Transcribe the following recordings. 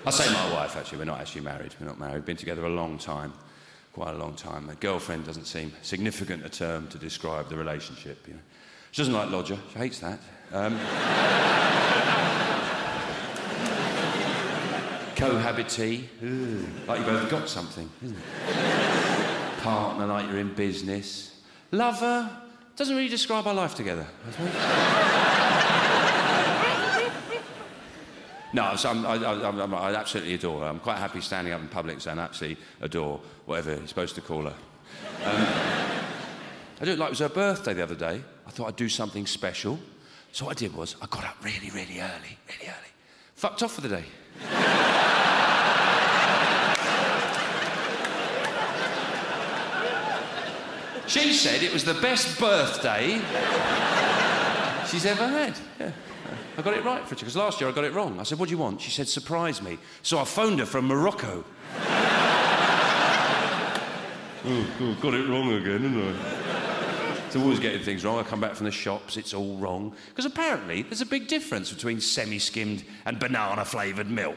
I say my wife, actually. We're not actually married. We're not married. We've been together a long time. Quite a long time. A girlfriend doesn't seem significant a term to describe the relationship, you know. She doesn't like lodger. She hates that. Cohabitee. Like you both got something, isn't it? Partner, like you're in business. Lover. Doesn't really describe our life together, I suppose. No, so I absolutely adore her. I'm quite happy standing up in public saying I absolutely adore whatever you're supposed to call her. I do it like it was her birthday the other day. I thought I'd do something special. So what I did was I got up really early. Fucked off for the day. She said it was the best birthday she's ever had. Yeah. I got it right for her, because last year I got it wrong. I said, what do you want? She said, surprise me. So I phoned her from Morocco. Oh, got it wrong again, didn't I? It's always getting things wrong. I come back from the shops, it's all wrong. Because apparently there's a big difference between semi-skimmed and banana-flavoured milk.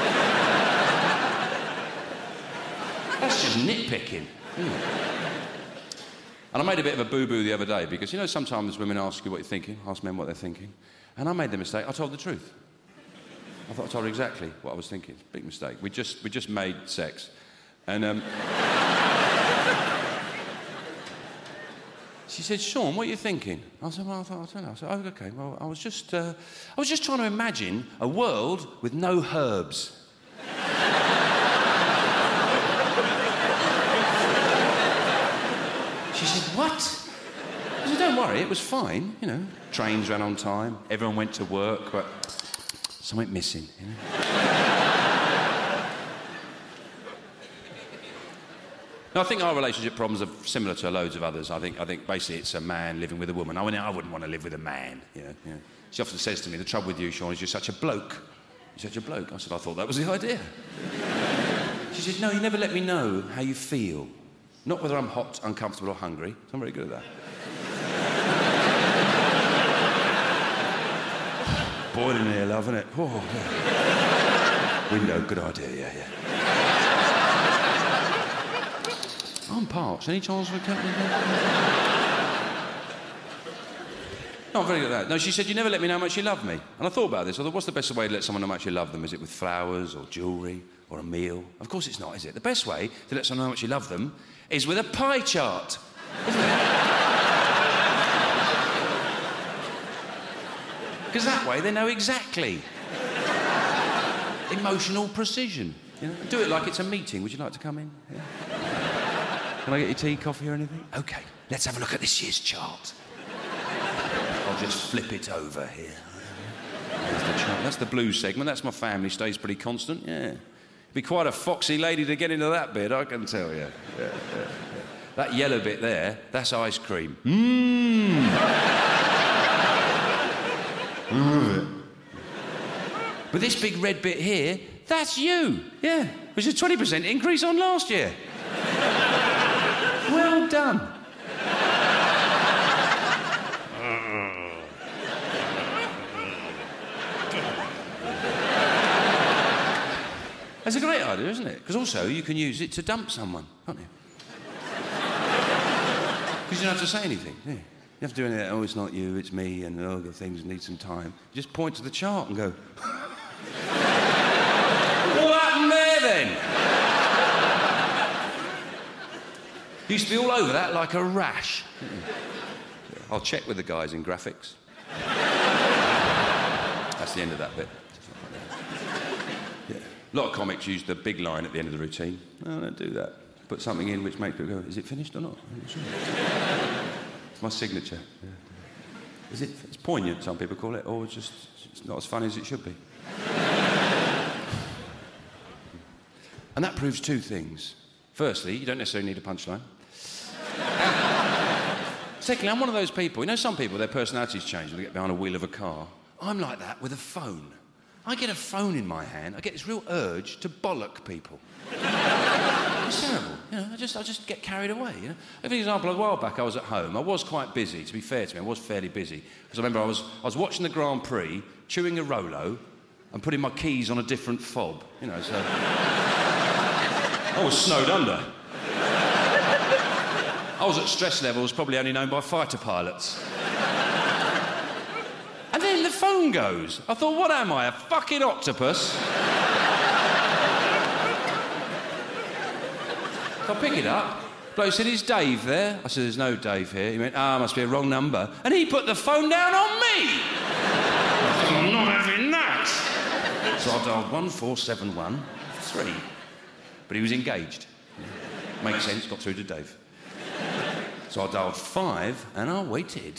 That's just nitpicking, isn't it? And I made a bit of a boo-boo the other day, because, you know, sometimes women ask you what you're thinking, ask men what they're thinking. And I made the mistake, I told the truth. I thought I told her exactly what I was thinking. Big mistake. We just made sex. And, she said, Sean, what are you thinking? I said, well, I don't know. I said, oh, OK, well, I was just trying to imagine a world with no herbs. She said, what? I said, don't worry, it was fine, you know. Trains ran on time, everyone went to work, but something missing, you know. No, I think our relationship problems are similar to loads of others. I think basically it's a man living with a woman. I wouldn't want to live with a man, you know. She often says to me, the trouble with you, Sean, is you're such a bloke. You're such a bloke. I said, I thought that was the idea. She said, no, you never let me know how you feel. Not whether I'm hot, uncomfortable or hungry. So I'm very good at that. Boiling here, love, isn't it? Oh, yeah. Window, good idea, yeah. I'm parched. Any chance for a cat? No, I'm very good at that. No, she said, you never let me know how much you love me. And I thought about this. I thought, what's the best way to let someone know how much you love them? Is it with flowers or jewellery or a meal? Of course it's not, is it? The best way to let someone know how much you love them is with a pie chart, isn't it? Because that way they know exactly. Emotional precision. You know? Do it like it's a meeting. Would you like to come in? Yeah. Can I get you tea, coffee or anything? OK, let's have a look at this year's chart. I'll just flip it over here. There's the chart. That's the blue segment. That's my family. Stays pretty constant, yeah. Be quite a foxy lady to get into that bit, I can tell you. Yeah. That yellow bit there, that's ice cream. But this big red bit here, that's you. Yeah. Which is a 20% increase on last year. Well done. That's a great idea, isn't it? Because also you can use it to dump someone, can't you? Because you don't have to say anything, do you? You have to do anything, oh, it's not you, it's me, and oh, the things need some time. You just point to the chart and go... What happened there, then? Used to be all over that like a rash. I'll check with the guys in graphics. That's the end of that bit. Yeah. A lot of comics use the big line at the end of the routine. No, don't do that. Put something in which makes people go, is it finished or not? I'm not sure. It's my signature. Yeah. Is it? It's poignant, some people call it, or it's not as funny as it should be. And that proves two things. Firstly, you don't necessarily need a punchline. Secondly, I'm one of those people, you know, some people, their personalities change when they get behind a wheel of a car. I'm like that with a phone. I get a phone in my hand, I get this real urge to bollock people. It's terrible, you know, I just get carried away, you know. For example, a while back I was at home. I was quite busy, to be fair to me, I was fairly busy. Because I remember I was watching the Grand Prix, chewing a Rolo, and putting my keys on a different fob, you know, so... I was snowed under. I was at stress levels probably only known by fighter pilots. And then the phone goes. I thought, what am I, a fucking octopus? So I pick it up. Bloke said, is Dave there? I said, there's no Dave here. He went, must be a wrong number. And he put the phone down on me. I thought, I'm not having that. So I dialed 14713. But he was engaged. Makes sense, got through to Dave. So I dialed 5 and I waited.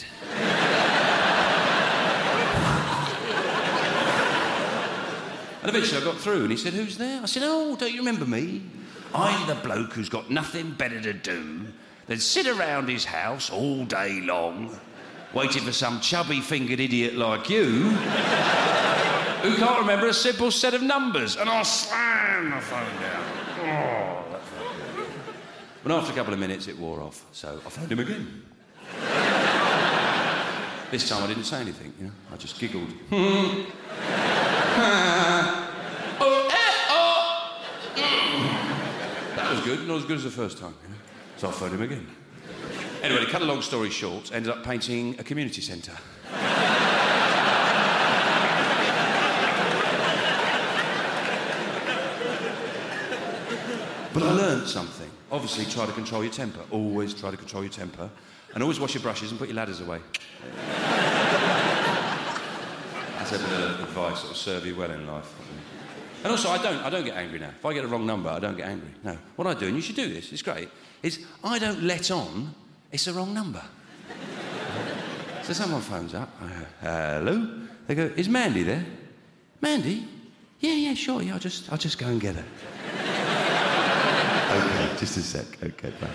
And eventually I got through and he said, who's there? I said, oh, don't you remember me? I'm the bloke who's got nothing better to do than sit around his house all day long, waiting for some chubby-fingered idiot like you who can't remember a simple set of numbers. And I slammed the phone down. Oh, that felt good. But after a couple of minutes, it wore off, so I phoned him again. This time I didn't say anything, you know. I just giggled. That was good, not as good as the first time, you know. So I phoned him again. Anyway, to cut a long story short, ended up painting a community centre. But I learned something. Obviously, try to control your temper. Always try to control your temper. And always wash your brushes and put your ladders away. That's a bit of advice that will serve you well in life. And also, I don't get angry now. If I get a wrong number, I don't get angry. No. What I do, and you should do this, it's great, is I don't let on it's the wrong number. So someone phones up. I go, hello? They go, is Mandy there? Mandy? Yeah, sure, yeah, I'll just go and get her. OK, just a sec. OK, bye.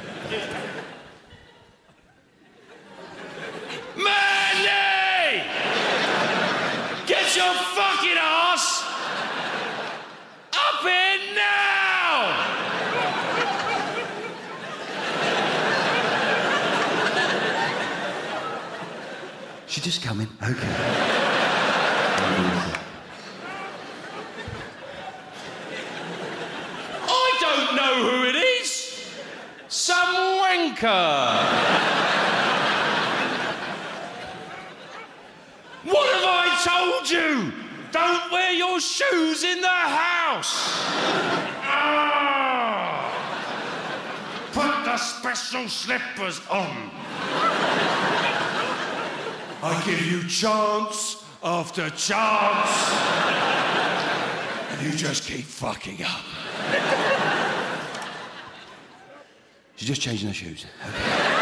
Mandy! Get your fucking ass up here now! She just come in. OK. Know who it is? Some wanker! What have I told you? Don't wear your shoes in the house! Put the special slippers on. I give you chance after chance, and you just keep fucking up. She's just changing her shoes. Okay.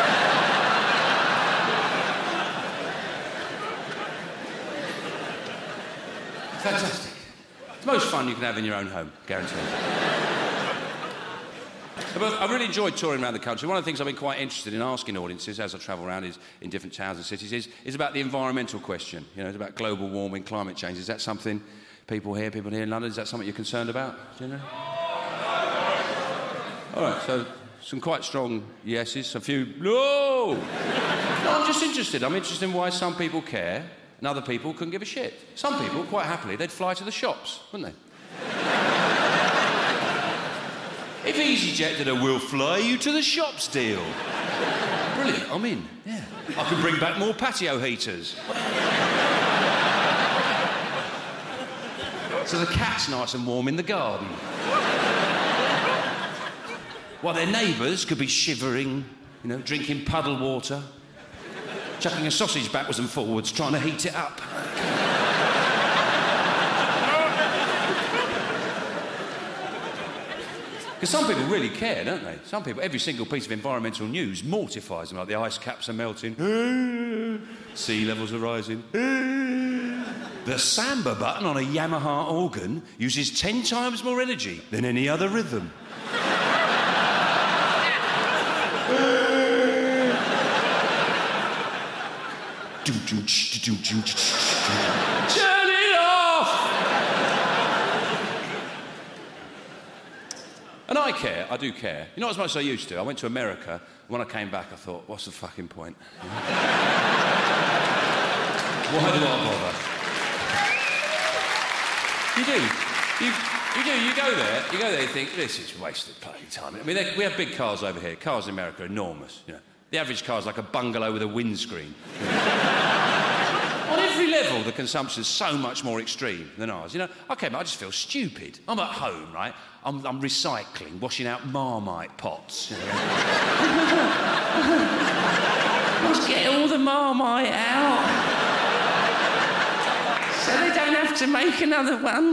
Fantastic. It's the most fun you can have in your own home, guaranteed. But I really enjoyed touring around the country. One of the things I've been quite interested in asking audiences as I travel around in different towns and cities is about the environmental question. You know, it's about global warming, climate change. Is that something people here in London, is that something you're concerned about? Do you know? All right, so some quite strong yeses, a few no! No, I'm just interested. I'm interested in why some people care and other people couldn't give a shit. Some people, quite happily, they'd fly to the shops, wouldn't they? If EasyJet did a we'll fly you to the shops deal. Brilliant, I'm in, yeah. I can bring back more patio heaters. So the cat's nice and warm in the garden. While their neighbours could be shivering, you know, drinking puddle water, chucking a sausage backwards and forwards, trying to heat it up. Because some people really care, don't they? Some people, every single piece of environmental news mortifies them, like the ice caps are melting, sea levels are rising. The samba button on a Yamaha organ uses 10 times more energy than any other rhythm. Turn it off! And I care, I do care. You know, not as much as I used to. I went to America, and when I came back, I thought, what's the fucking point? Why do I bother? You do. You do. You go there. You think this is wasted bloody time. I mean, we have big cars over here. Cars in America are enormous. You know, the average car's like a bungalow with a windscreen. On every level, the consumption's so much more extreme than ours. You know, okay, but I just feel stupid. I'm at home, right? I'm recycling, washing out Marmite pots. You know? Let's get all the Marmite out, so they don't have to make another one.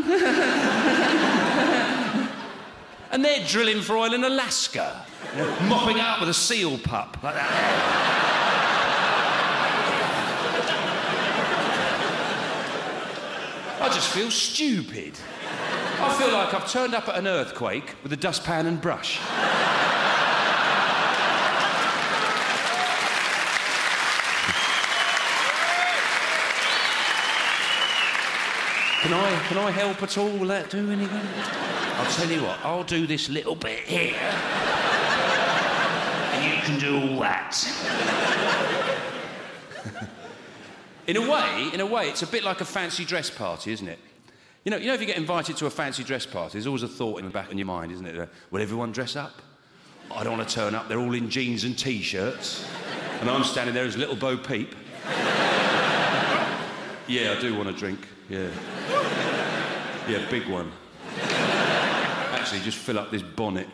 And they're drilling for oil in Alaska, you know, mopping it up with a seal pup like that. I just feel stupid. I feel like I've turned up at an earthquake with a dustpan and brush. Can I help at all? Will that do anything? I'll tell you what, I'll do this little bit here. And you can do all that. In a way, it's a bit like a fancy dress party, isn't it? You know, if you get invited to a fancy dress party, there's always a thought in the back of your mind, isn't it? Will everyone dress up? I don't want to turn up. They're all in jeans and T-shirts. And I'm standing there as little Bo Peep. Yeah, I do want a drink. Yeah. Yeah, big one. Actually, just fill up this bonnet.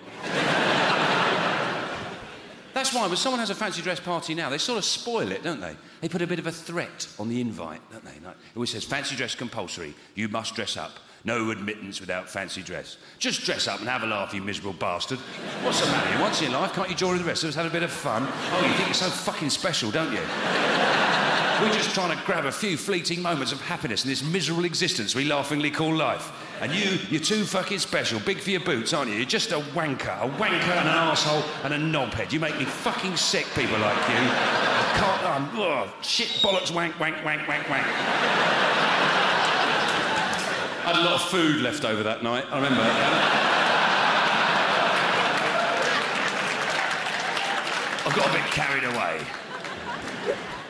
That's why when someone has a fancy dress party now, they sort of spoil it, don't they? They put a bit of a threat on the invite, don't they? Like, it always says, fancy dress compulsory. You must dress up. No admittance without fancy dress. Just dress up and have a laugh, you miserable bastard. What's the matter? Once in life, can't you join the rest of us, have a bit of fun? Oh, you think you're so fucking special, don't you? We're just trying to grab a few fleeting moments of happiness in this miserable existence we laughingly call life. And you're too fucking special. Big for your boots, aren't you? You're just a wanker and an arsehole and a knobhead. You make me fucking sick, people like you. I can't... shit, bollocks, wank, wank, wank, wank, wank. I had a lot of food left over that night, I remember. I got a bit carried away.